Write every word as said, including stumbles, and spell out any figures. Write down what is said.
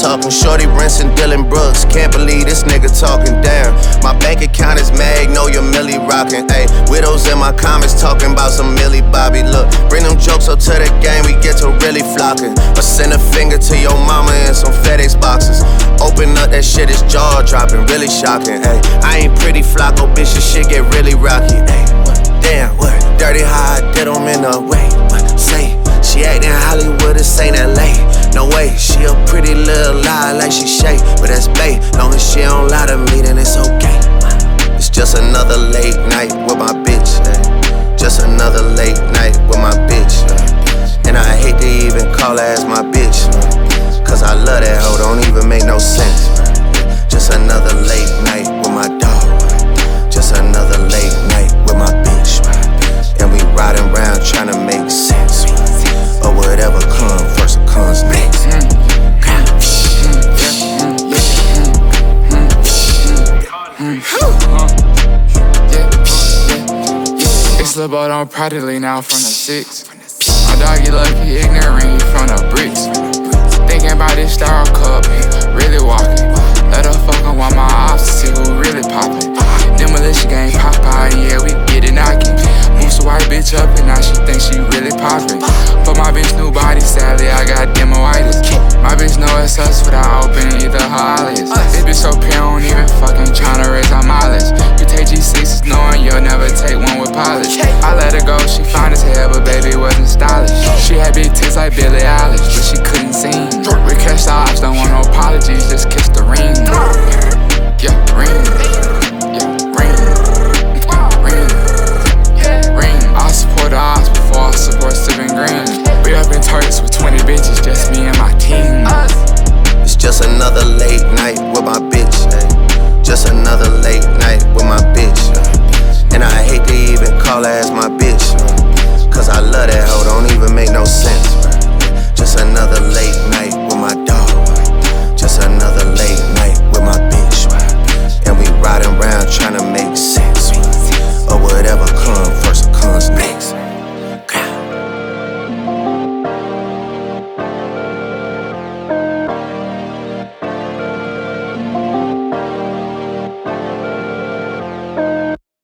talking. Shorty rinsing Dylan Brooks. Can't believe this nigga talking down. My bank account is Magnolia Millie rocking. Ayy, widows in my comments talking about some Millie Bobby. Look, bring them jokes up to the game, we get to really flocking. Or send a finger to your mama in some FedEx boxes. Open up that shit, it's jaw dropping, really shocking. Ayy, I ain't pretty Flocko, bitch, this shit get really rocky. Ayy, what? Damn, what? Dirty how I did them in a way. What? Say, she actin' Hollywood, this ain't L A. No way, she a pretty little lie like she Shay, but that's bae. Long as she don't lie to me, then it's okay. It's just another late night with my bitch. Ay. Just another late night with my bitch. Ay. And I hate to even call her as my bitch, cause I love that hoe, don't even make no sense. Just another late night with my dog. Just another late night with my bitch. And we riding around trying to make sense. Or whatever comes first or comes next. It's Lil' Bo, don't proudly now from the six. My dog, you lucky, ignorant, he from the bricks. Thinking about this star cup, really walking. Let her fuck on my ops to see who really poppin'. Demolition gang pop out, yeah, we get it knockin'. Moves a white bitch up and now she thinks she really poppin'. But my bitch new body, sadly, I got demoitis. My bitch know it's us without opening either her eyelids. This bitch so pure, don't even fucking tryna raise our mileage. You take G sixes knowing you'll never take one with polish. I let her go, she fine as hell, but baby wasn't stylish. She had big tits like Billie Eilish, but she couldn't sing. We catch the ops, don't want no apologies, just kiss the ring. Yeah, ring. Yeah, ring. Ring. Ring. I support the ops before I support Sippin' Green. We up in Turks with twenty bitches, just me and my team. It's just another late night with my bitch. Ay. Just another late night with my bitch. Ay. And I hate to even call her as my bitch, ay. Cause I love that hoe, don't even make no sense. Ay. Just another late night with my dog. Ay. Just another late night with my bitch. Ay. And we riding around trying to make sense. Ay. Or whatever comes